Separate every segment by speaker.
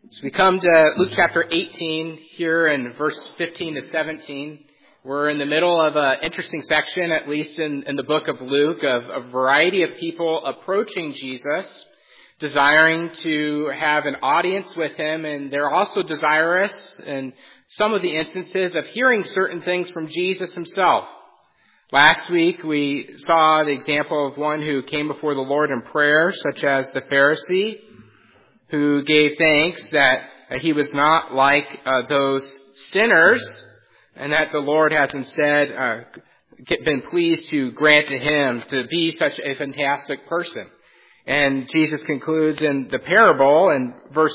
Speaker 1: So we come to Luke chapter 18 here in verse 15 to 17. We're in the middle of an interesting section, at least in the book of Luke, of a variety of people approaching Jesus, desiring to have an audience with him, and they're also desirous in some of the instances of hearing certain things from Jesus himself. Last week we saw the example of one who came before the Lord in prayer, such as the Pharisee, who gave thanks that he was not like those sinners, and that the Lord has instead been pleased to grant to him to be such a fantastic person. And Jesus concludes in the parable in verse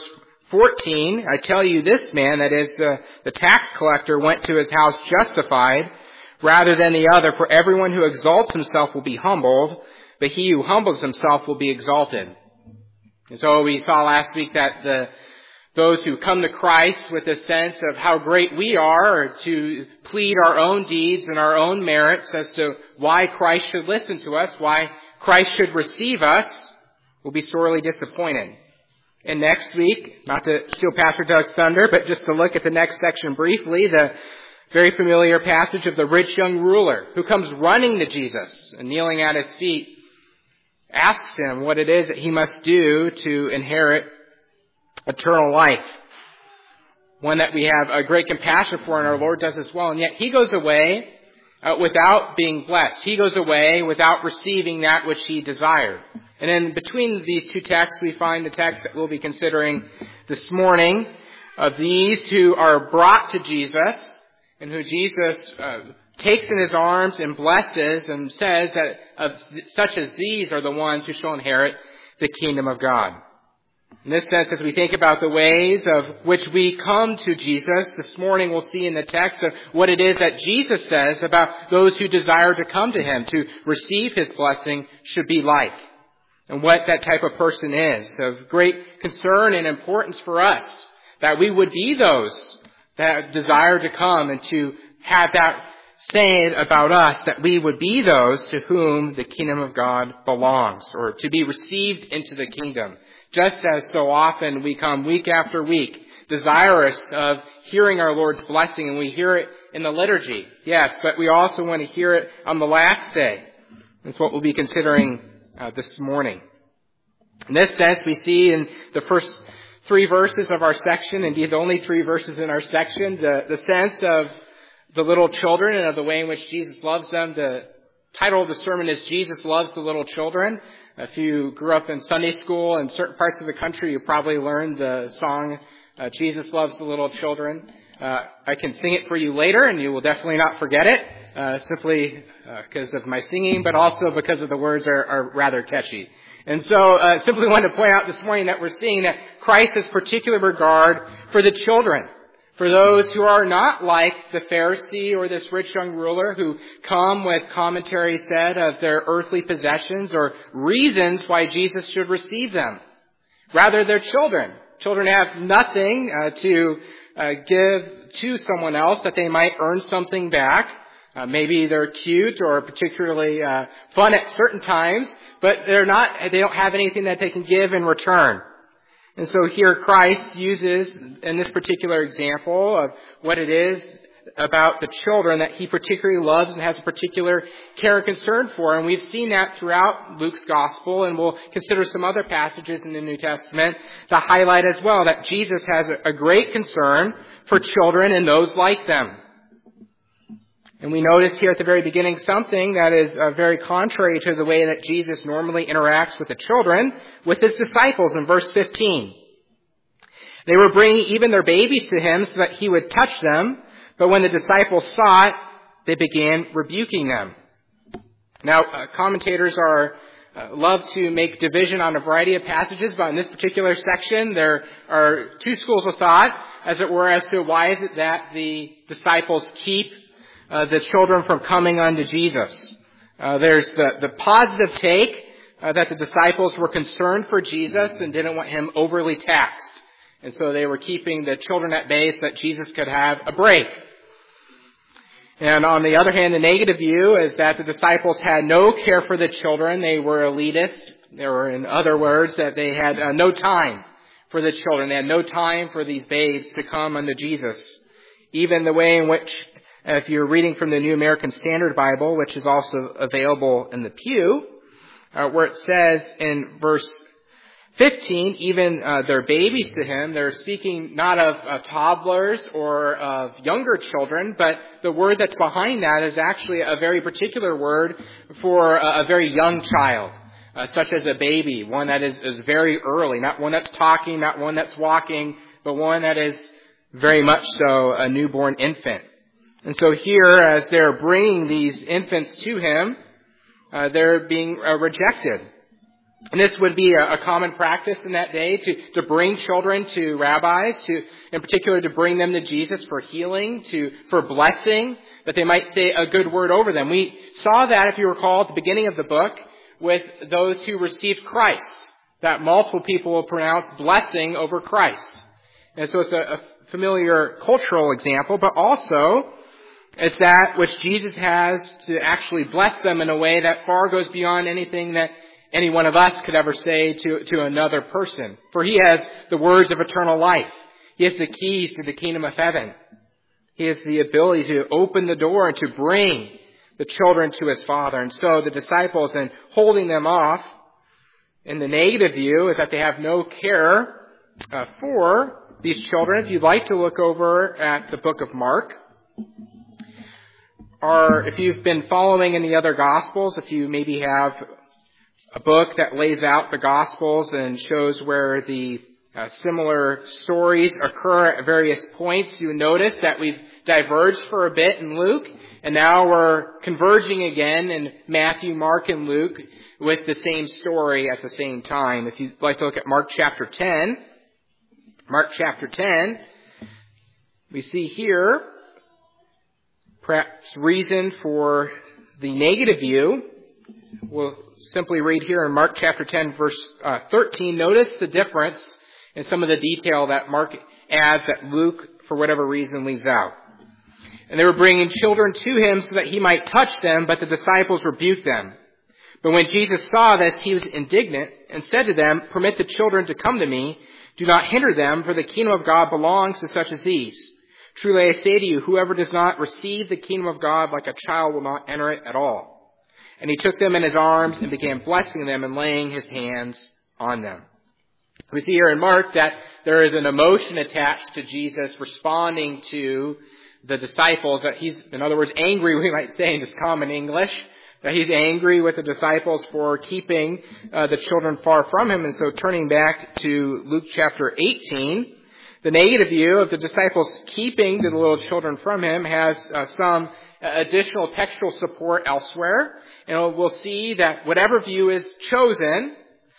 Speaker 1: 14, I tell you this man, that is the tax collector, went to his house justified rather than the other, for everyone who exalts himself will be humbled, but he who humbles himself will be exalted. And so we saw last week that those who come to Christ with a sense of how great we are, or to plead our own deeds and our own merits as to why Christ should listen to us, why Christ should receive us, will be sorely disappointed. And next week, not to steal Pastor Doug's thunder, but just to look at the next section briefly, the very familiar passage of the rich young ruler who comes running to Jesus and kneeling at his feet, asks him what it is that he must do to inherit eternal life. One that we have a great compassion for, and our Lord does as well. And yet he goes away without being blessed. He goes away without receiving that which he desired. And in between these two texts, we find the text that we'll be considering this morning of these who are brought to Jesus, and who Jesus takes in his arms and blesses and says that such as these are the ones who shall inherit the kingdom of God. In this sense, as we think about the ways of which we come to Jesus, this morning we'll see in the text of what it is that Jesus says about those who desire to come to him, to receive his blessing, should be like, and what that type of person is. Of great concern and importance for us, that we would be those that desire to come and to have that saying about us, that we would be those to whom the kingdom of God belongs, or to be received into the kingdom. Just as so often we come week after week, desirous of hearing our Lord's blessing, and we hear it in the liturgy. Yes, but we also want to hear it on the last day. That's what we'll be considering this morning. In this sense, we see in the first 3 verses of our section, indeed the only 3 verses in our section, the sense of the little children and of the way in which Jesus loves them. The title of the sermon is Jesus Loves the Little Children. If you grew up in Sunday school in certain parts of the country, you probably learned the song, Jesus Loves the Little Children. I can sing it for you later, and you will definitely not forget it, simply because of my singing, but also because of the words are rather catchy. And so simply wanted to point out this morning that we're seeing that Christ has particular regard for the children, for those who are not like the Pharisee or this rich young ruler who come with commentary said of their earthly possessions or reasons why Jesus should receive them. Rather, they're children. Children have nothing to give to someone else that they might earn something back. Maybe they're cute or particularly fun at certain times, but they don't have anything that they can give in return. And so here Christ uses, in this particular example, of what it is about the children that he particularly loves and has a particular care and concern for. And we've seen that throughout Luke's gospel, and we'll consider some other passages in the New Testament to highlight as well that Jesus has a great concern for children and those like them. And we notice here at the very beginning something that is very contrary to the way that Jesus normally interacts with the children, with his disciples in verse 15. They were bringing even their babies to him so that he would touch them, but when the disciples saw it, they began rebuking them. Now, commentators love to make division on a variety of passages, but in this particular section, there are 2 schools of thought, as it were, as to why is it that the disciples keep the children from coming unto Jesus. There's the positive take that the disciples were concerned for Jesus and didn't want him overly taxed. And so they were keeping the children at bay so that Jesus could have a break. And on the other hand, the negative view is that the disciples had no care for the children. They were elitist. They were, in other words, that they had no time for the children. They had no time for these babes to come unto Jesus. Even the way in which, if you're reading from the New American Standard Bible, which is also available in the pew, where it says in verse 15, even their babies to him, they're speaking not of toddlers or of younger children, but the word that's behind that is actually a very particular word for a very young child, such as a baby, one that is very early, not one that's talking, not one that's walking, but one that is very much so a newborn infant. And so here, as they're bringing these infants to him, they're being rejected. And this would be a common practice in that day, to bring children to rabbis, in particular to bring them to Jesus for healing, for blessing, that they might say a good word over them. We saw that, if you recall, at the beginning of the book, with those who received Christ, that multiple people will pronounce blessing over Christ. And so it's a familiar cultural example, but also it's that which Jesus has to actually bless them in a way that far goes beyond anything that any one of us could ever say to another person. For he has the words of eternal life. He has the keys to the kingdom of heaven. He has the ability to open the door and to bring the children to his Father. And so the disciples, in holding them off, in the negative view, is that they have no care for these children. If you'd like to look over at the book of Mark, or if you've been following in the other Gospels, if you maybe have a book that lays out the Gospels and shows where the similar stories occur at various points, you notice that we've diverged for a bit in Luke, and now we're converging again in Matthew, Mark, and Luke with the same story at the same time. If you'd like to look at Mark chapter 10, we see here perhaps reason for the negative view. We'll simply read here in Mark chapter 10, verse 13. Notice the difference in some of the detail that Mark adds that Luke, for whatever reason, leaves out. And they were bringing children to him so that he might touch them, but the disciples rebuked them. But when Jesus saw this, he was indignant and said to them, "Permit the children to come to me. Do not hinder them, for the kingdom of God belongs to such as these. Truly I say to you, whoever does not receive the kingdom of God like a child will not enter it at all." And he took them in his arms and began blessing them and laying his hands on them. We see here in Mark that there is an emotion attached to Jesus responding to the disciples, that he's, in other words, angry, we might say in just common English, that he's angry with the disciples for keeping the children far from him. And so turning back to Luke chapter 18, the negative view of the disciples keeping the little children from him has some additional textual support elsewhere. And we'll see that whatever view is chosen,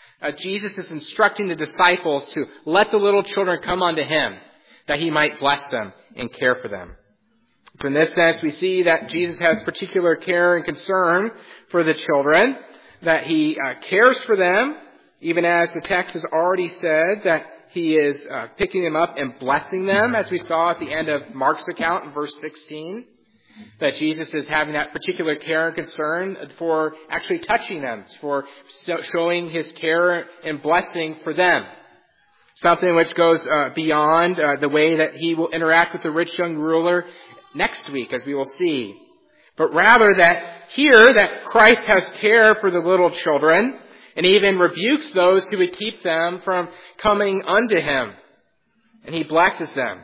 Speaker 1: Jesus is instructing the disciples to let the little children come unto him, that he might bless them and care for them. So in this sense, we see that Jesus has particular care and concern for the children, that he cares for them, even as the text has already said, that he is picking them up and blessing them, as we saw at the end of Mark's account in verse 16, that Jesus is having that particular care and concern for actually touching them, for showing his care and blessing for them. Something which goes beyond the way that he will interact with the rich young ruler next week, as we will see. But rather that here, that Christ has care for the little children, and even rebukes those who would keep them from coming unto him. And he blesses them.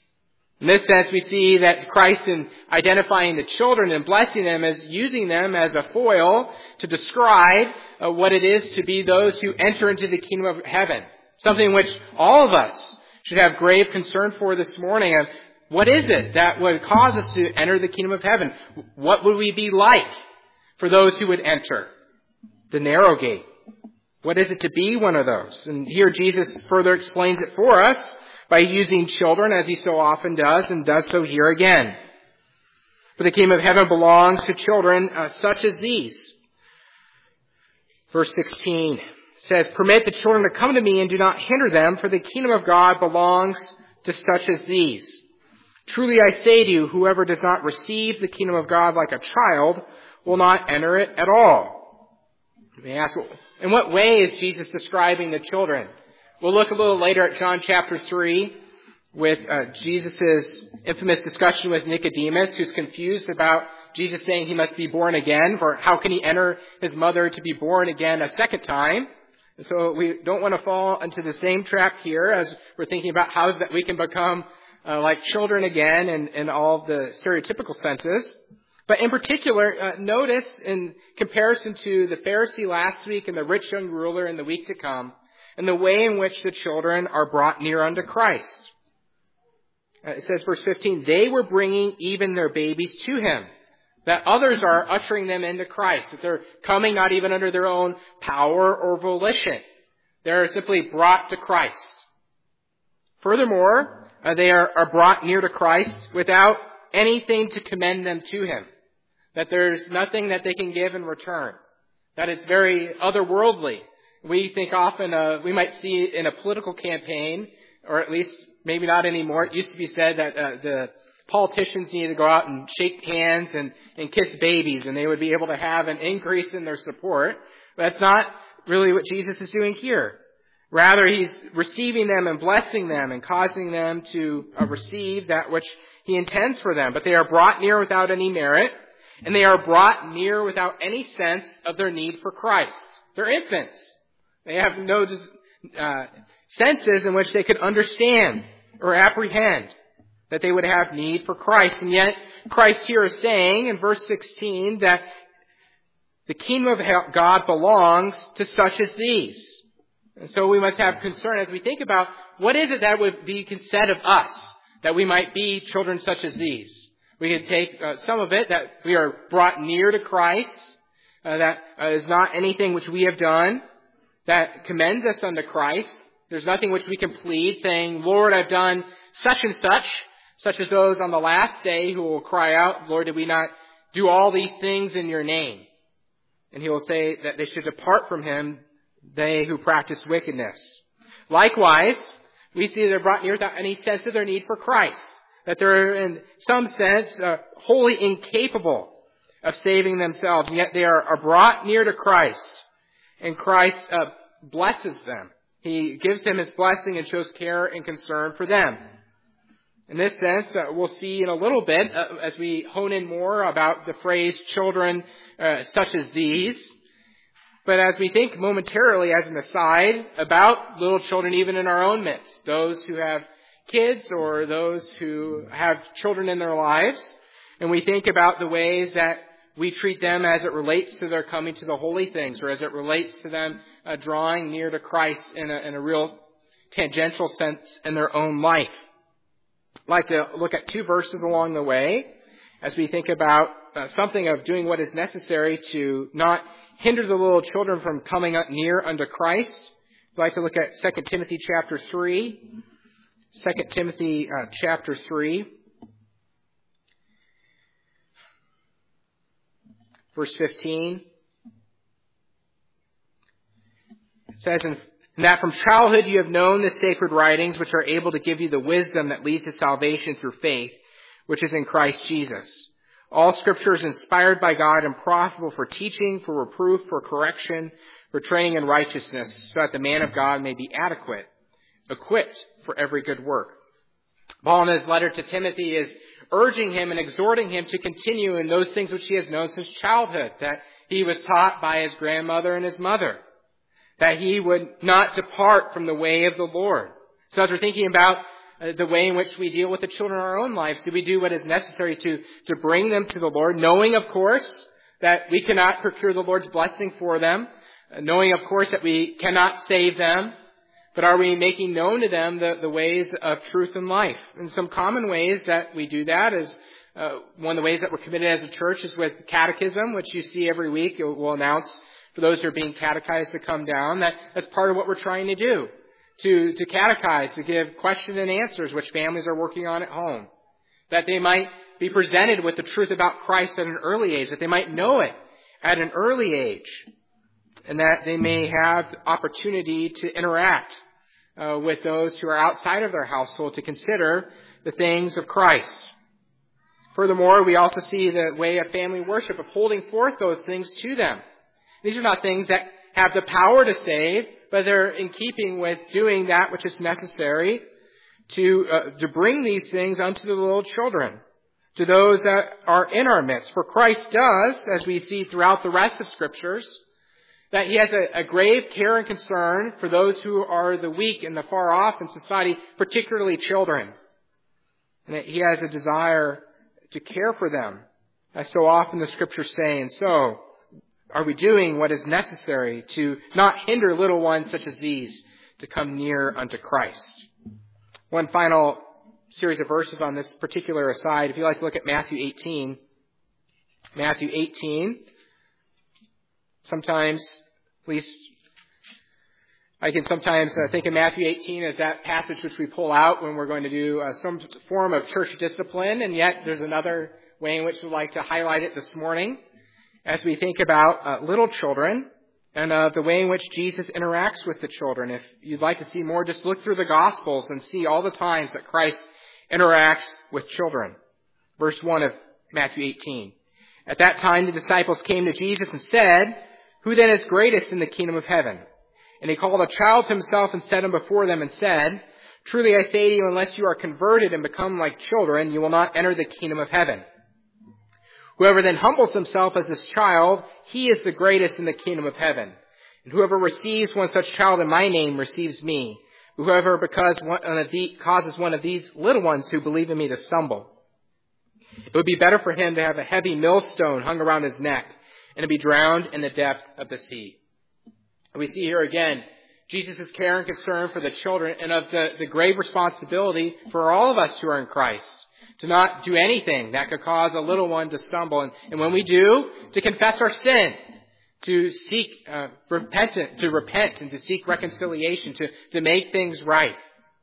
Speaker 1: In this sense, we see that Christ, in identifying the children and blessing them, is using them as a foil to describe what it is to be those who enter into the kingdom of heaven. Something which all of us should have grave concern for this morning. Of what is it that would cause us to enter the kingdom of heaven? What would we be like for those who would enter the narrow gate? What is it to be one of those? And here Jesus further explains it for us by using children, as he so often does, and does so here again. For the kingdom of heaven belongs to children such as these. Verse 16 says, "Permit the children to come to me and do not hinder them, for the kingdom of God belongs to such as these. Truly I say to you, whoever does not receive the kingdom of God like a child will not enter it at all." You may ask, in what way is Jesus describing the children? We'll look a little later at John chapter 3 with Jesus' infamous discussion with Nicodemus, who's confused about Jesus saying he must be born again, for how can he enter his mother to be born again a second time? And so we don't want to fall into the same trap here as we're thinking about how is that we can become like children again in all of the stereotypical senses. But in particular, notice in comparison to the Pharisee last week and the rich young ruler in the week to come, and the way in which the children are brought near unto Christ. It says, verse 15, they were bringing even their babies to him, that others are ushering them into Christ, that they're coming not even under their own power or volition. They're simply brought to Christ. Furthermore, they are brought near to Christ without anything to commend them to him, that there's nothing that they can give in return, that it's very otherworldly. We think often we might see in a political campaign, or at least maybe not anymore. It used to be said that the politicians needed to go out and shake hands and kiss babies, and they would be able to have an increase in their support. But that's not really what Jesus is doing here. Rather, he's receiving them and blessing them and causing them to receive that which he intends for them. But they are brought near without any merit, and they are brought near without any sense of their need for Christ. They're infants. They have no senses in which they could understand or apprehend that they would have need for Christ. And yet, Christ here is saying in verse 16 that the kingdom of God belongs to such as these. And so we must have concern as we think about what is it that would be said of us, that we might be children such as these. We could take some of it, that we are brought near to Christ, that is not anything which we have done that commends us unto Christ. There's nothing which we can plead, saying, Lord, I've done such and such as those on the last day who will cry out, Lord, did we not do all these things in your name? And he will say that they should depart from him, they who practice wickedness. Likewise, we see they're brought near without any sense of their need for Christ, that they're in some sense wholly incapable of saving themselves, and yet they are brought near to Christ, and Christ blesses them. He gives them his blessing and shows care and concern for them. In this sense, we'll see in a little bit, as we hone in more about the phrase children such as these. But as we think momentarily as an aside about little children even in our own midst, those who have kids or those who have children in their lives, and we think about the ways that we treat them as it relates to their coming to the holy things, or as it relates to them drawing near to Christ in a real tangential sense in their own life. I'd like to look at two verses along the way as we think about something of doing what is necessary to not hinder the little children from coming up near unto Christ. I'd like to look at 2 Timothy chapter 3. 2 Timothy chapter 3. Verse 15. It says, and that from childhood you have known the sacred writings, which are able to give you the wisdom that leads to salvation through faith, which is in Christ Jesus. All Scripture is inspired by God and profitable for teaching, for reproof, for correction, for training in righteousness, so that the man of God may be adequate, equipped for every good work. Paul in his letter to Timothy is urging him and exhorting him to continue in those things which he has known since childhood, that he was taught by his grandmother and his mother, that he would not depart from the way of the Lord. So as we're thinking about the way in which we deal with the children in our own lives, do we do what is necessary to bring them to the Lord, knowing, of course, that we cannot procure the Lord's blessing for them, knowing, of course, that we cannot save them, but are we making known to them the ways of truth and life? And some common ways that we do that is, one of the ways that we're committed as a church is with catechism, which you see every week. We'll announce for those who are being catechized to come down. That's part of what we're trying to do, to catechize, to give question and answers which families are working on at home, that they might be presented with the truth about Christ at an early age, that they might know it at an early age, and that they may have opportunity to interact with those who are outside of their household to consider the things of Christ. Furthermore, we also see the way of family worship, of holding forth those things to them. These are not things that have the power to save, but they're in keeping with doing that which is necessary to bring these things unto the little children, to those that are in our midst. For Christ does, as we see throughout the rest of Scriptures, that he has a grave care and concern for those who are the weak and the far off in society, particularly children. And that he has a desire to care for them, as so often the Scriptures say. And so, are we doing what is necessary to not hinder little ones such as these to come near unto Christ? One final series of verses on this particular aside. If you'd like to look at Matthew 18. Matthew 18. Sometimes, at least, I can sometimes think of Matthew 18 as that passage which we pull out when we're going to do some form of church discipline, and yet there's another way in which we'd like to highlight it this morning as we think about little children and the way in which Jesus interacts with the children. If you'd like to see more, just look through the Gospels and see all the times that Christ interacts with children. Verse 1 of Matthew 18. At that time the disciples came to Jesus and said, "Who then is greatest in the kingdom of heaven?" And he called a child to himself and set him before them and said, "Truly I say to you, unless you are converted and become like children, you will not enter the kingdom of heaven. Whoever then humbles himself as this child, he is the greatest in the kingdom of heaven. And whoever receives one such child in my name receives me. Whoever causes one of these little ones who believe in me to stumble, it would be better for him to have a heavy millstone hung around his neck and to be drowned in the depth of the sea." We see here again Jesus' care and concern for the children and of the grave responsibility for all of us who are in Christ to not do anything that could cause a little one to stumble. And when we do, to confess our sin, to seek repent and to seek reconciliation, to make things right.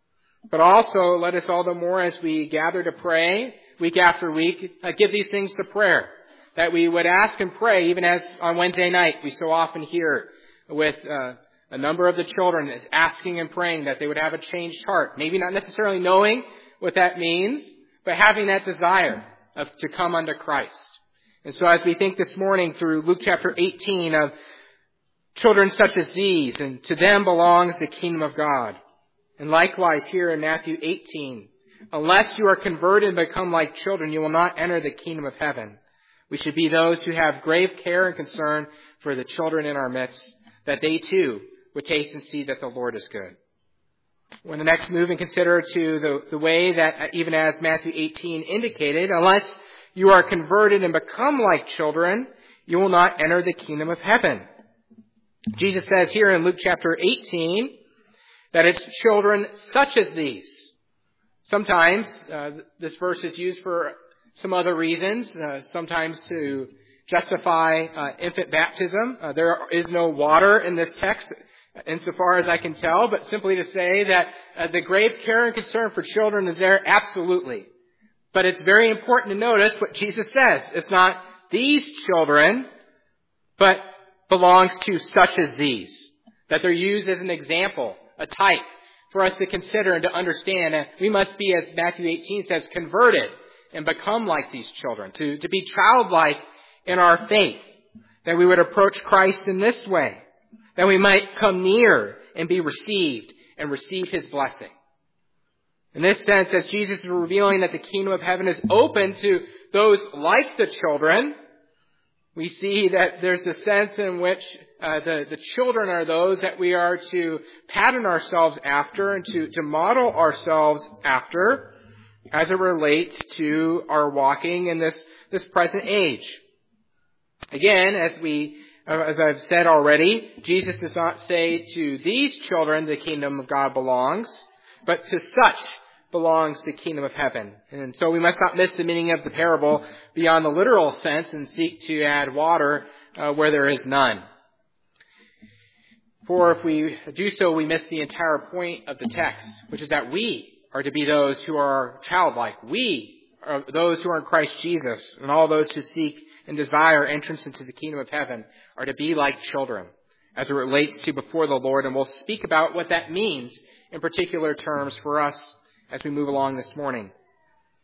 Speaker 1: But also, let us all the more as we gather to pray week after week, give these things to prayer. That we would ask and pray, even as on Wednesday night we so often hear with a number of the children asking and praying that they would have a changed heart. Maybe not necessarily knowing what that means, but having that desire to come unto Christ. And so as we think this morning through Luke chapter 18 of children such as these, and to them belongs the kingdom of God. And likewise here in Matthew 18, unless you are converted and become like children, you will not enter the kingdom of heaven. We should be those who have grave care and concern for the children in our midst, that they too would taste and see that the Lord is good. When the next move and consider to the way that even as Matthew 18 indicated, unless you are converted and become like children, you will not enter the kingdom of heaven. Jesus says here in Luke chapter 18 that it's children such as these. Sometimes this verse is used for some other reasons, sometimes to justify infant baptism. There is no water in this text insofar as I can tell, but simply to say that the grave care and concern for children is there, absolutely. But it's very important to notice what Jesus says. It's not these children, but belongs to such as these. That they're used as an example, a type, for us to consider and to understand that we must be, as Matthew 18 says, converted and become like these children, to be childlike in our faith, that we would approach Christ in this way, that we might come near and be received and receive his blessing. In this sense, as Jesus is revealing that the kingdom of heaven is open to those like the children, we see that there's a sense in which the children are those that we are to pattern ourselves after and to model ourselves after as it relates to our walking in this present age. Again, as I've said already, Jesus does not say to these children the kingdom of God belongs, but to such belongs the kingdom of heaven. And so we must not miss the meaning of the parable beyond the literal sense and seek to add water where there is none. For if we do so, we miss the entire point of the text, which is that we are to be those who are childlike. We are those who are in Christ Jesus, and all those who seek and desire entrance into the kingdom of heaven are to be like children as it relates to before the Lord. And we'll speak about what that means in particular terms for us as we move along this morning. So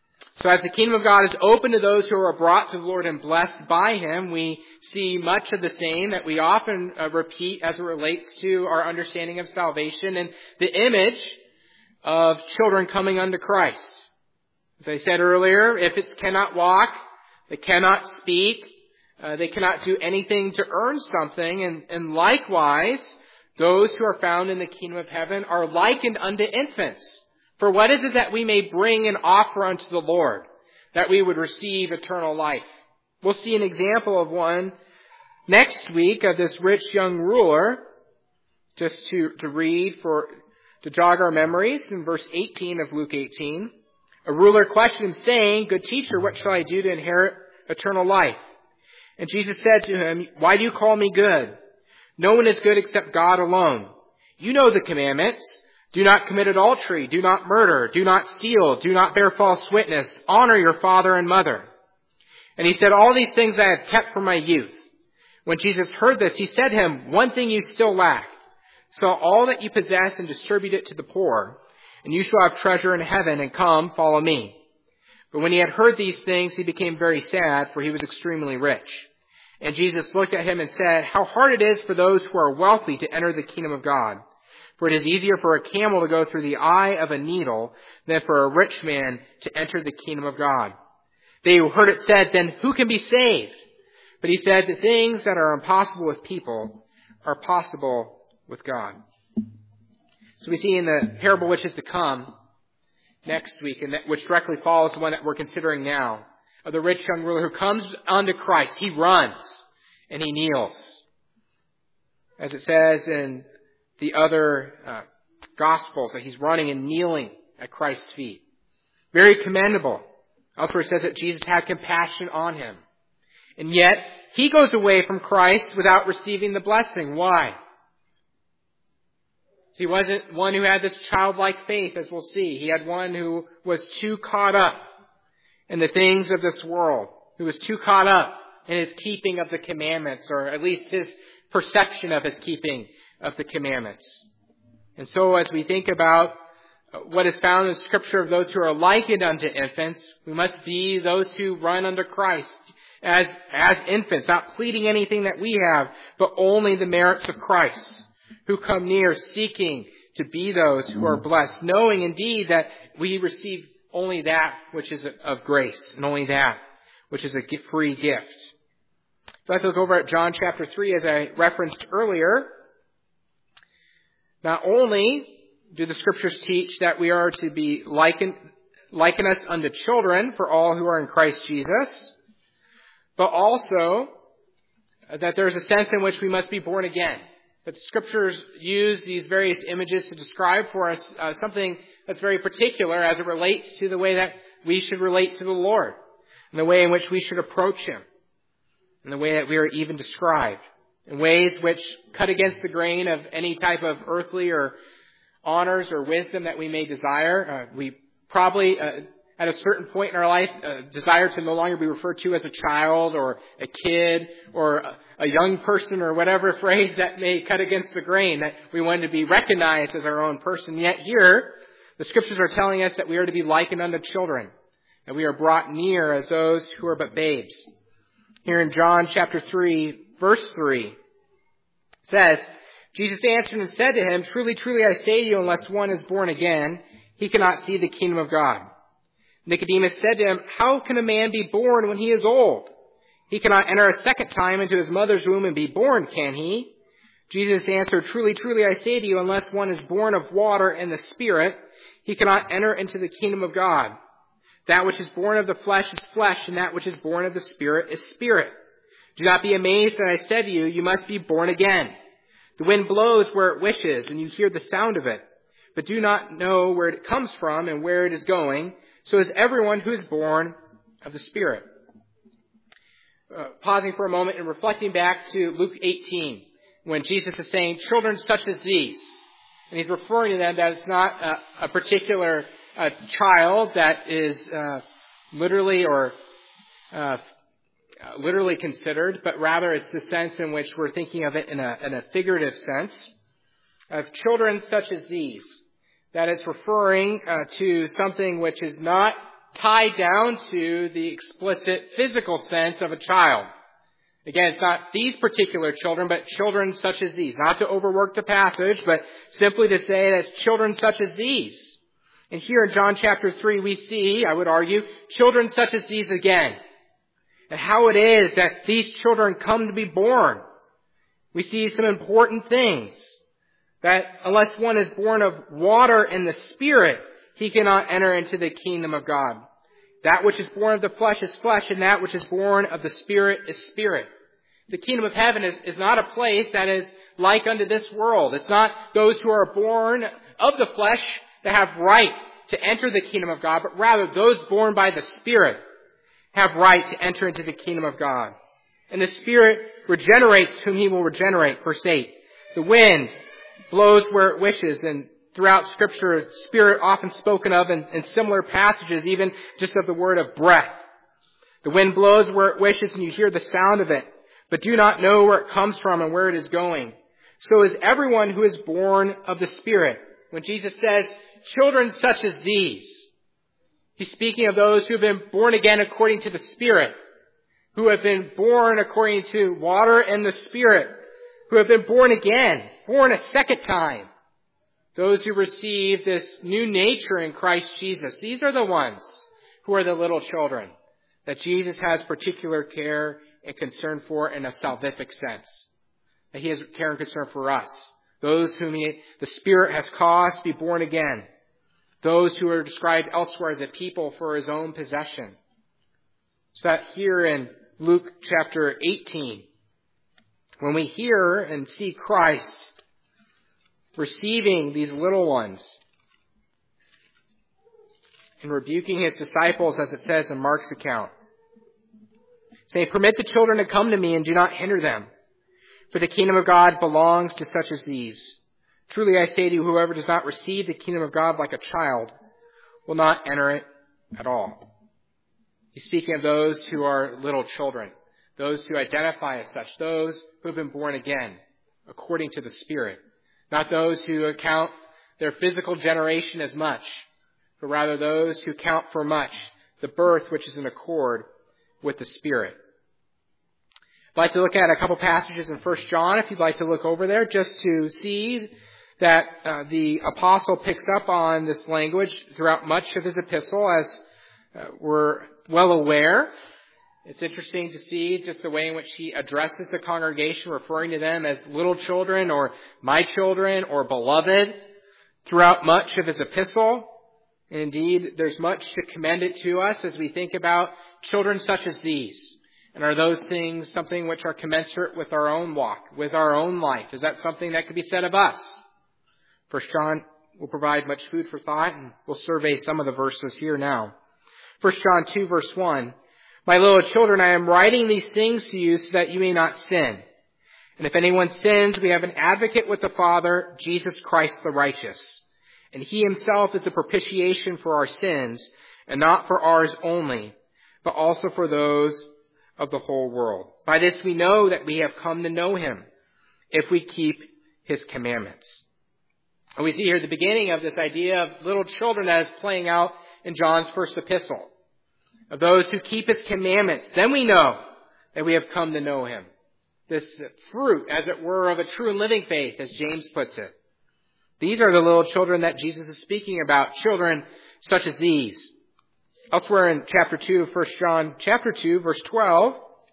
Speaker 1: So as the kingdom of God is open to those who are brought to the Lord and blessed by Him, we see much of the same that we often repeat as it relates to our understanding of salvation and the image of children coming unto Christ. As I said earlier, infants cannot walk, they cannot speak, they cannot do anything to earn something, and likewise, those who are found in the kingdom of heaven are likened unto infants. For what is it that we may bring and offer unto the Lord, that we would receive eternal life? We'll see an example of one next week of this rich young ruler, just to read to jog our memories in verse 18 of Luke 18. A ruler questioned him, saying, Good teacher, what shall I do to inherit eternal life? And Jesus said to him, Why do you call me good? No one is good except God alone. You know the commandments. Do not commit adultery. Do not murder. Do not steal. Do not bear false witness. Honor your father and mother. And he said, All these things I have kept from my youth. When Jesus heard this, he said to him, One thing you still lack. Sell all that you possess and distribute it to the poor, and you shall have treasure in heaven, and come, follow me. But when he had heard these things, he became very sad, for he was extremely rich. And Jesus looked at him and said, How hard it is for those who are wealthy to enter the kingdom of God. For it is easier for a camel to go through the eye of a needle than for a rich man to enter the kingdom of God. They who heard it said, Then who can be saved? But he said, The things that are impossible with people are possible with God. So we see in the parable which is to come next week, and which directly follows the one that we're considering now, of the rich young ruler who comes unto Christ. He runs and he kneels. As it says in the other Gospels, that he's running and kneeling at Christ's feet. Very commendable. Elsewhere it says that Jesus had compassion on him. And yet, he goes away from Christ without receiving the blessing. Why? So he wasn't one who had this childlike faith, as we'll see. He had one who was too caught up in the things of this world, who was too caught up in his keeping of the commandments, or at least his perception of his keeping of the commandments. And so as we think about what is found in Scripture of those who are likened unto infants, we must be those who run unto Christ as infants, not pleading anything that we have, but only the merits of Christ, who come near seeking to be those who are blessed, knowing indeed that we receive only that which is of grace, and only that which is a free gift. So let's look over at John chapter 3, as I referenced earlier. Not only do the Scriptures teach that we are to be liken us unto children for all who are in Christ Jesus, but also that there's a sense in which we must be born again. That the Scriptures use these various images to describe for us something that's very particular as it relates to the way that we should relate to the Lord, and the way in which we should approach Him, and the way that we are even described, in ways which cut against the grain of any type of earthly or honors or wisdom that we may desire. We probably, at a certain point in our life, desire to no longer be referred to as a child or a kid or a young person or whatever phrase that may cut against the grain, that we want to be recognized as our own person. Yet here, the Scriptures are telling us that we are to be likened unto children, that we are brought near as those who are but babes. Here in John chapter 3, verse 3, says, Jesus answered and said to him, Truly, truly, I say to you, unless one is born again, he cannot see the kingdom of God. Nicodemus said to him, How can a man be born when he is old? He cannot enter a second time into his mother's womb and be born, can he? Jesus answered, Truly, truly, I say to you, unless one is born of water and the Spirit, he cannot enter into the kingdom of God. That which is born of the flesh is flesh, and that which is born of the Spirit is spirit. Do not be amazed that I said to you, you must be born again. The wind blows where it wishes, and you hear the sound of it, but do not know where it comes from and where it is going. So is everyone who is born of the Spirit. Pausing for a moment and reflecting back to Luke 18, when Jesus is saying, children such as these. And he's referring to them that it's not a particular child that is literally considered, but rather it's the sense in which we're thinking of it in a figurative sense of children such as these. That is referring to something which is not tied down to the explicit physical sense of a child. Again, it's not these particular children, but children such as these. Not to overwork the passage, but simply to say that it's children such as these. And here in John chapter 3, we see, I would argue, children such as these again. And how it is that these children come to be born. We see some important things. That unless one is born of water and the Spirit, he cannot enter into the kingdom of God. That which is born of the flesh is flesh, and that which is born of the Spirit is spirit. The kingdom of heaven is not a place that is like unto this world. It's not those who are born of the flesh that have right to enter the kingdom of God, but rather those born by the Spirit have right to enter into the kingdom of God. And the Spirit regenerates whom he will regenerate. Verse 8. The wind blows where it wishes, and throughout Scripture, Spirit often spoken of in similar passages, even just of the word of breath. The wind blows where it wishes, and you hear the sound of it, but do not know where it comes from and where it is going. So is everyone who is born of the Spirit. When Jesus says, children such as these, he's speaking of those who have been born again according to the Spirit, who have been born according to water and the Spirit, who have been born again, born a second time. Those who receive this new nature in Christ Jesus, these are the ones who are the little children that Jesus has particular care and concern for in a salvific sense. That he has care and concern for us. Those whom the Spirit has caused to be born again. Those who are described elsewhere as a people for his own possession. So that here in Luke chapter 18, when we hear and see Christ receiving these little ones and rebuking his disciples, as it says in Mark's account, saying, permit the children to come to me and do not hinder them, for the kingdom of God belongs to such as these. Truly I say to you, whoever does not receive the kingdom of God like a child will not enter it at all. He's speaking of those who are little children, those who identify as such, those who have been born again according to the Spirit. Not those who account their physical generation as much, but rather those who count for much the birth which is in accord with the Spirit. I'd like to look at a couple passages in 1 John, if you'd like to look over there, just to see that the apostle picks up on this language throughout much of his epistle, as we're well aware. It's interesting to see just the way in which he addresses the congregation, referring to them as little children or my children or beloved throughout much of his epistle. And indeed, there's much to commend it to us as we think about children such as these. And are those things something which are commensurate with our own walk, with our own life? Is that something that could be said of us? 1 John will provide much food for thought, and we'll survey some of the verses here now. 1 John 2, verse 1. My little children, I am writing these things to you so that you may not sin. And if anyone sins, we have an advocate with the Father, Jesus Christ the righteous. And he himself is the propitiation for our sins, and not for ours only, but also for those of the whole world. By this we know that we have come to know him, if we keep his commandments. And we see here the beginning of this idea of little children that is playing out in John's first epistle. Of those who keep his commandments, then we know that we have come to know him. This fruit, as it were, of a true and living faith, as James puts it. These are the little children that Jesus is speaking about, children such as these. Elsewhere in chapter 2 of 1 John, chapter 2, verse 12,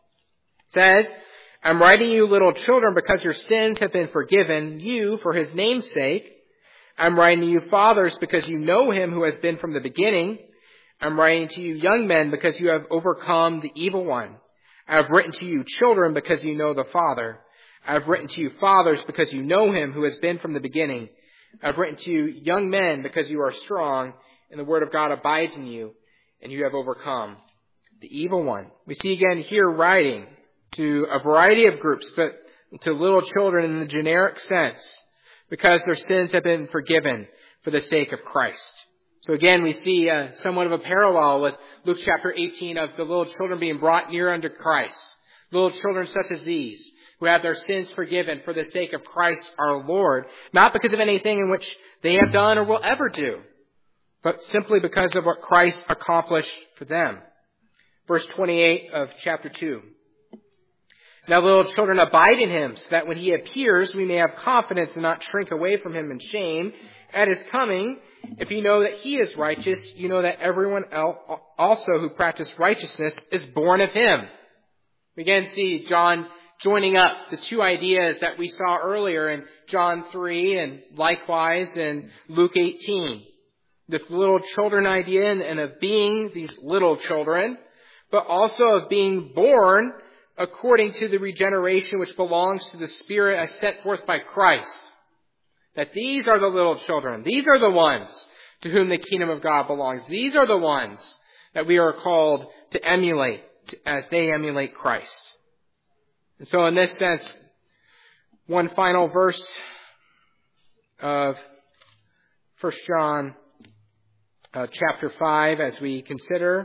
Speaker 1: says, I'm writing you, little children, because your sins have been forgiven you for his name's sake. I'm writing to you, fathers, because you know him who has been from the beginning. I'm writing to you, young men, because you have overcome the evil one. I have written to you, children, because you know the Father. I have written to you, fathers, because you know him who has been from the beginning. I have written to you, young men, because you are strong, and the word of God abides in you, and you have overcome the evil one. We see again here writing to a variety of groups, but to little children in the generic sense, because their sins have been forgiven for the sake of Christ. So again, we see somewhat of a parallel with Luke chapter 18 of the little children being brought near unto Christ. Little children such as these, who have their sins forgiven for the sake of Christ our Lord, not because of anything in which they have done or will ever do, but simply because of what Christ accomplished for them. Verse 28 of chapter 2. Now little children, abide in him, so that when he appears, we may have confidence and not shrink away from him in shame at his coming. If you know that he is righteous, you know that everyone else also who practices righteousness is born of him. We again see John joining up the two ideas that we saw earlier in John 3 and likewise in Luke 18. This little children idea and of being these little children, but also of being born according to the regeneration which belongs to the Spirit as set forth by Christ. That these are the little children. These are the ones to whom the kingdom of God belongs. These are the ones that we are called to emulate as they emulate Christ. And so in this sense, one final verse of 1 John chapter 5 as we consider.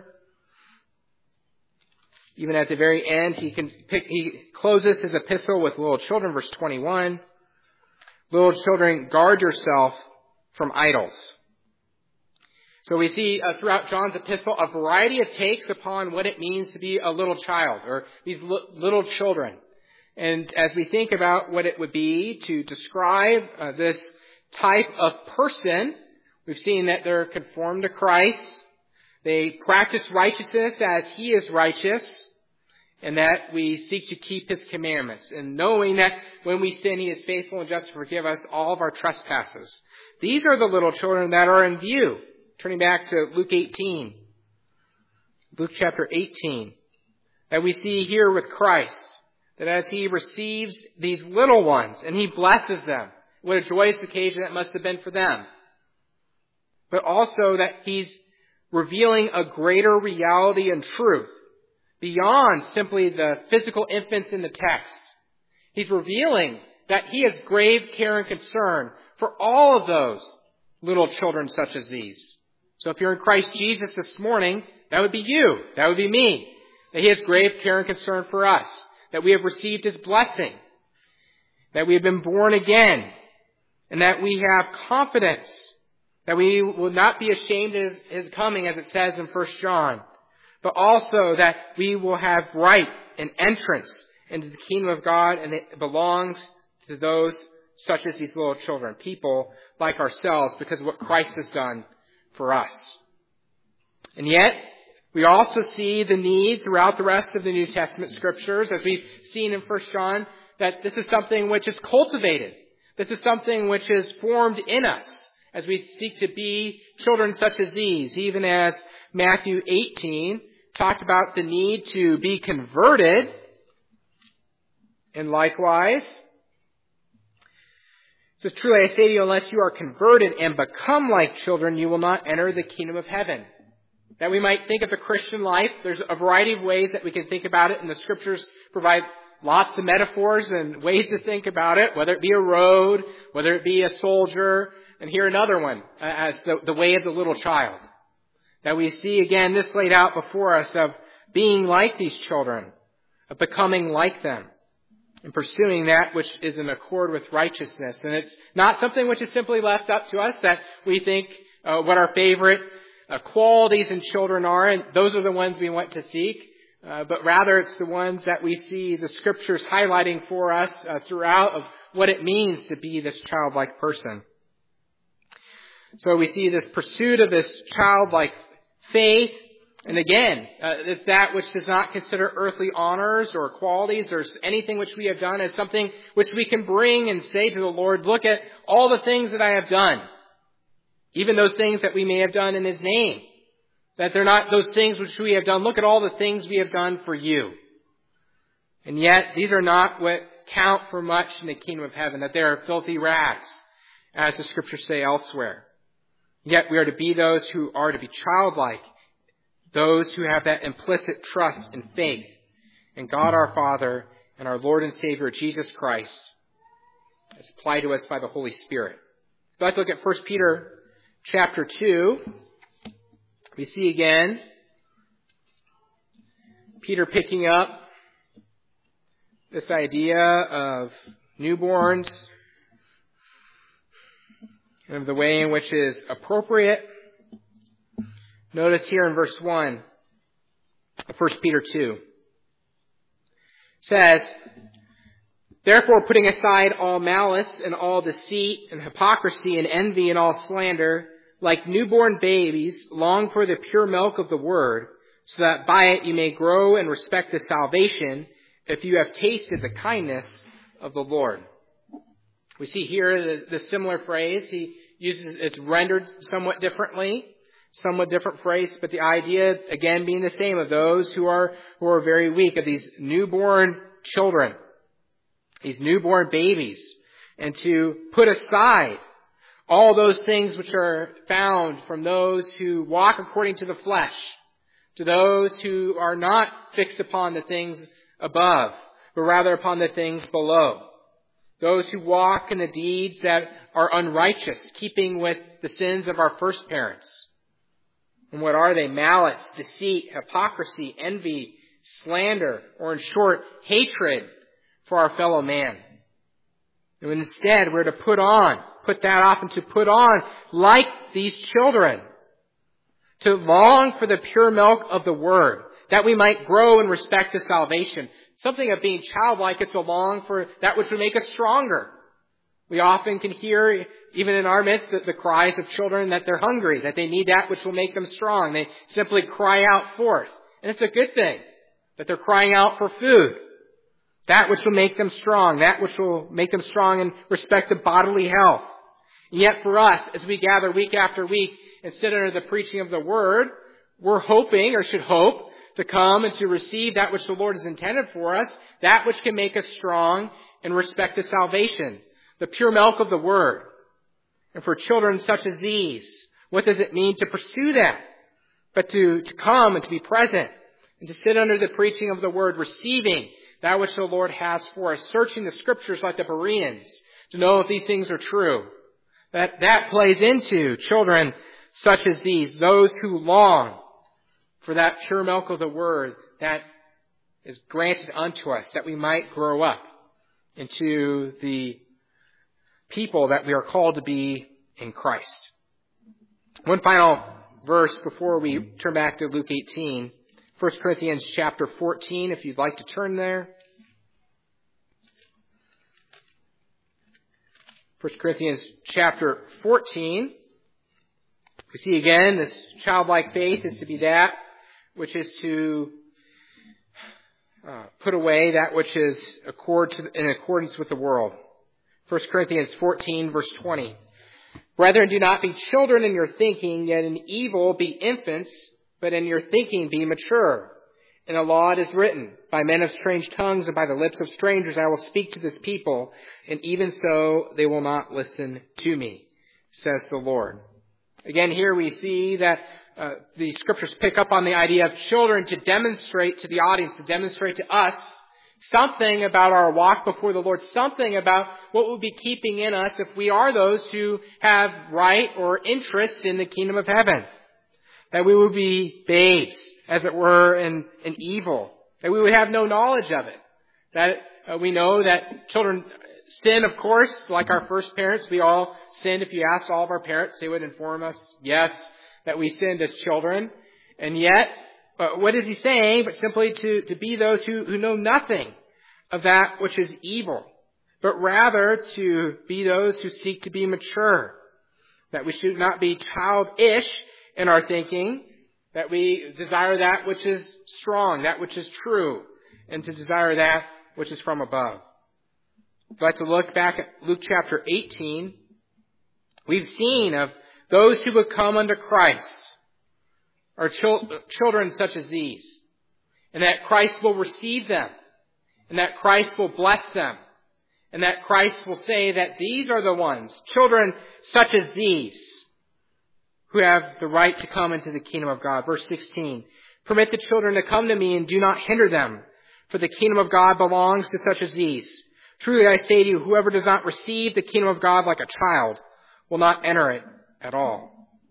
Speaker 1: Even at the very end, he closes his epistle with little children, verse 21. Little children, guard yourself from idols. So we see throughout John's epistle a variety of takes upon what it means to be a little child or these little children. And as we think about what it would be to describe this type of person, we've seen that they're conformed to Christ. They practice righteousness as he is righteous, and that we seek to keep his commandments, and knowing that when we sin, he is faithful and just to forgive us all of our trespasses. These are the little children that are in view. Turning back to Luke 18. Luke chapter 18. That we see here with Christ, that as he receives these little ones and he blesses them, what a joyous occasion that must have been for them. But also that he's revealing a greater reality and truth beyond simply the physical infants in the text. He's revealing that he has grave care and concern for all of those little children such as these. So if you're in Christ Jesus this morning, that would be you. That would be me. That he has grave care and concern for us. That we have received his blessing. That we have been born again. And that we have confidence. That we will not be ashamed of his coming, as it says in 1 John. But also that we will have right and entrance into the kingdom of God, and it belongs to those such as these little children, people like ourselves, because of what Christ has done for us. And yet, we also see the need throughout the rest of the New Testament scriptures, as we've seen in 1 John, that this is something which is cultivated. This is something which is formed in us as we seek to be children such as these, even as Matthew 18 talked about the need to be converted. And likewise, so truly I say to you, unless you are converted and become like children, you will not enter the kingdom of heaven. That we might think of the Christian life. There's a variety of ways that we can think about it, and the scriptures provide lots of metaphors and ways to think about it, whether it be a road, whether it be a soldier, and here another one, as the way of the little child. That we see again this laid out before us of being like these children, of becoming like them, and pursuing that which is in accord with righteousness. And it's not something which is simply left up to us, that we think what our favorite qualities in children are, and those are the ones we want to seek. But rather it's the ones that we see the scriptures highlighting for us throughout of what it means to be this childlike person. So we see this pursuit of this childlike faith. And again, it's that which does not consider earthly honors or qualities or anything which we have done as something which we can bring and say to the Lord, look at all the things that I have done. Even those things that we may have done in his name. That they're not those things which we have done. Look at all the things we have done for you. And yet, these are not what count for much in the kingdom of heaven. That they are filthy rags, as the scriptures say elsewhere. Yet we are to be those who are to be childlike. Those who have that implicit trust and faith in God our Father and our Lord and Savior Jesus Christ, as applied to us by the Holy Spirit. Let's look at 1 Peter chapter 2. We see again Peter picking up this idea of newborns and of the way in which is appropriate Notice here in verse 1 of 1 Peter 2. It says, "Therefore, putting aside all malice and all deceit and hypocrisy and envy and all slander, like newborn babies, long for the pure milk of the word, so that by it you may grow in respect to salvation, if you have tasted the kindness of the Lord." We see here the similar phrase. He uses, it's rendered somewhat differently, somewhat different phrase, but the idea, again, being the same, of those who are very weak, of these newborn children, these newborn babies, and to put aside all those things which are found from those who walk according to the flesh, to those who are not fixed upon the things above, but rather upon the things below. Those who walk in the deeds that are unrighteous, keeping with the sins of our first parents. And what are they? Malice, deceit, hypocrisy, envy, slander, or in short, hatred for our fellow man. And instead, we're to put that off, and to put on, like these children, to long for the pure milk of the word, that we might grow in respect to salvation. Something of being childlike is to long for that which would make us stronger. We often can hear, even in our midst, the cries of children that they're hungry, that they need that which will make them strong. They simply cry out forth. And it's a good thing that they're crying out for food. That which will make them strong. That which will make them strong in respect to bodily health. And yet for us, as we gather week after week and sit under the preaching of the word, we're hoping, or should hope, to come and to receive that which the Lord has intended for us, that which can make us strong in respect to salvation, the pure milk of the word. And for children such as these, what does it mean to pursue that? But to come and to be present and to sit under the preaching of the word, receiving that which the Lord has for us, searching the scriptures like the Bereans to know if these things are true. That plays into children such as these, those who long for that pure milk of the word that is granted unto us, that we might grow up into the people that we are called to be in Christ. One final verse before we turn back to Luke 18, 1 Corinthians chapter 14, if you'd like to turn there. 1 Corinthians chapter 14. We see again this childlike faith is to be that which is to put away that which is in accordance with the world. 1 Corinthians 14, verse 20. "Brethren, do not be children in your thinking, yet in evil be infants, but in your thinking be mature. In the law it is written, by men of strange tongues and by the lips of strangers I will speak to this people, and even so they will not listen to me, says the Lord." Again, here we see that the scriptures pick up on the idea of children to demonstrate to the audience, to demonstrate to us something about our walk before the Lord, something about what will be keeping in us if we are those who have right or interest in the kingdom of heaven. That we would be babes, as it were, in evil. That we would have no knowledge of it. That we know that children sin, of course, like our first parents. We all sinned. If you asked all of our parents, they would inform us, yes, that we sinned as children. And yet, what is he saying? But simply to be those who know nothing of that which is evil, but rather to be those who seek to be mature. That we should not be childish in our thinking, that we desire that which is strong, that which is true, and to desire that which is from above. I'd like to look back at Luke chapter 18. We've seen of those who would come unto Christ are children such as these, and that Christ will receive them, and that Christ will bless them, and that Christ will say that these are the ones, children such as these, who have the right to come into the kingdom of God. Verse 16, "Permit the children to come to me and do not hinder them, for the kingdom of God belongs to such as these. Truly I say to you, whoever does not receive the kingdom of God like a child will not enter it at all."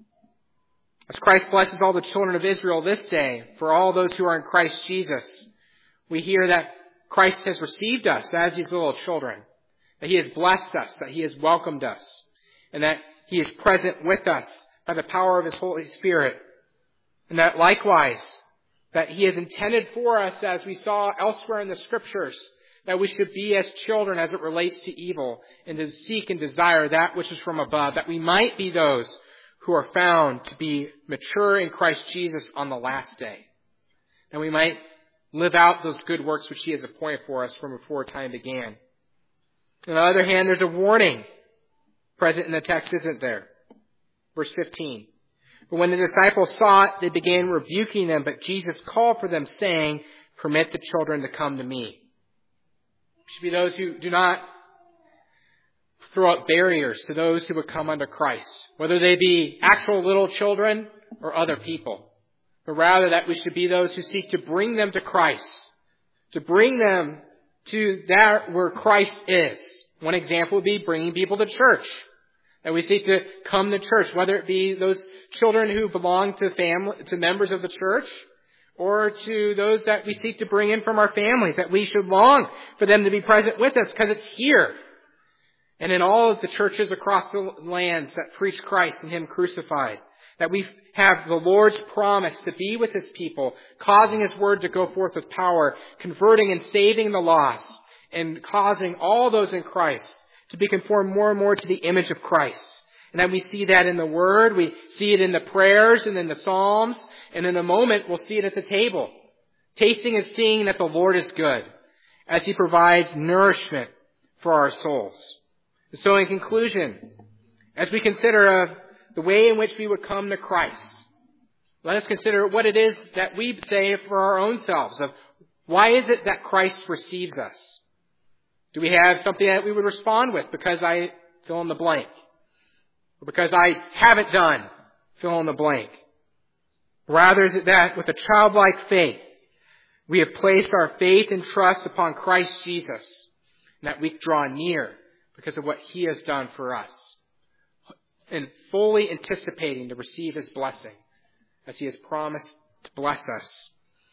Speaker 1: As Christ blesses all the children of Israel this day, for all those who are in Christ Jesus, we hear that Christ has received us as these little children, that he has blessed us, that he has welcomed us, and that he is present with us by the power of his Holy Spirit. And that likewise, that He has intended for us, as we saw elsewhere in the Scriptures, that we should be as children as it relates to evil, and to seek and desire that which is from above, that we might be those who are found to be mature in Christ Jesus on the last day. And we might live out those good works which He has appointed for us from before time began. On the other hand, there's a warning present in the text, isn't there? Verse 15. But when the disciples saw it, they began rebuking them, but Jesus called for them, saying, "Permit the children to come to me." We should be those who do not throw up barriers to those who would come unto Christ, whether they be actual little children or other people. But rather that we should be those who seek to bring them to Christ, to bring them to that where Christ is. One example would be bringing people to church. That we seek to come to church, whether it be those children who belong to members of the church, or to those that we seek to bring in from our families, that we should long for them to be present with us because it's here. And in all of the churches across the lands that preach Christ and Him crucified, that we have the Lord's promise to be with His people, causing His word to go forth with power, converting and saving the lost, and causing all those in Christ to be conformed more and more to the image of Christ. And that we see that in the Word, we see it in the prayers and in the Psalms, and in a moment we'll see it at the table. Tasting and seeing that the Lord is good, as He provides nourishment for our souls. And so in conclusion, as we consider the way in which we would come to Christ, let us consider what it is that we say for our own selves, of why is it that Christ receives us? Do we have something that we would respond with because I fill in the blank? Or because I haven't done fill in the blank? Rather is it that with a childlike faith, we have placed our faith and trust upon Christ Jesus, and that we draw near because of what He has done for us, and fully anticipating to receive His blessing as He has promised to bless us.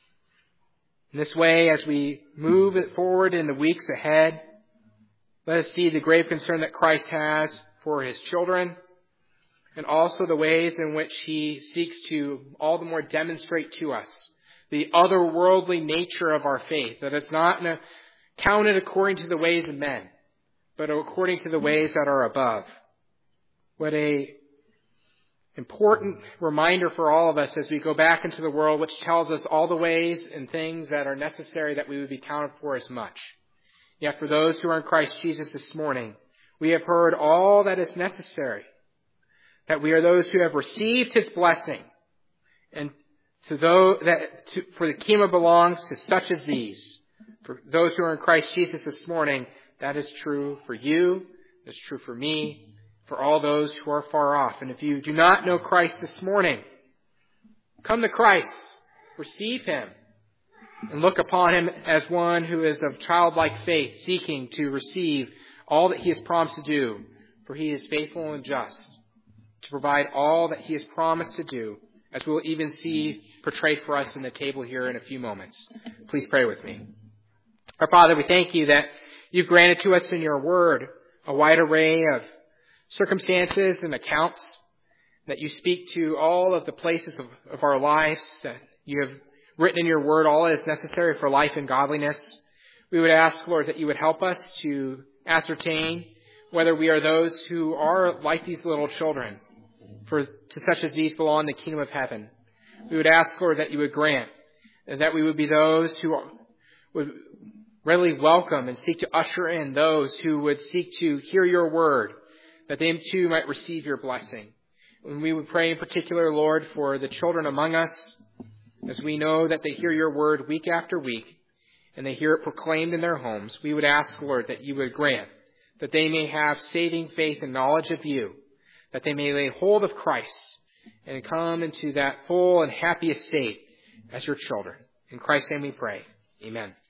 Speaker 1: In this way, as we move it forward in the weeks ahead, let us see the grave concern that Christ has for His children, and also the ways in which He seeks to all the more demonstrate to us the otherworldly nature of our faith, that it's not counted according to the ways of men, but according to the ways that are above. What a important reminder for all of us as we go back into the world, which tells us all the ways and things that are necessary that we would be counted for as much. Yet for those who are in Christ Jesus this morning, we have heard all that is necessary, that we are those who have received His blessing, and for the kingdom belongs to such as these. For those who are in Christ Jesus this morning, that is true for you, that's true for me, for all those who are far off. And if you do not know Christ this morning, come to Christ, receive Him, and look upon Him as one who is of childlike faith, seeking to receive all that He has promised to do, for He is faithful and just to provide all that He has promised to do, as we will even see portrayed for us in the table here in a few moments. Please pray with me. Our Father, we thank You that You've granted to us in Your Word a wide array of circumstances and accounts, that You speak to all of the places of our lives, that You have written in Your Word all that is necessary for life and godliness. We would ask, Lord, that You would help us to ascertain whether we are those who are like these little children, for to such as these belong the kingdom of heaven. We would ask, Lord, that You would grant that we would be those who would readily welcome and seek to usher in those who would seek to hear Your word, that they too might receive Your blessing. And we would pray in particular, Lord, for the children among us, as we know that they hear Your word week after week, and they hear it proclaimed in their homes. We would ask, Lord, that You would grant that they may have saving faith and knowledge of You, that they may lay hold of Christ and come into that full and happy estate as Your children. In Christ's name we pray. Amen.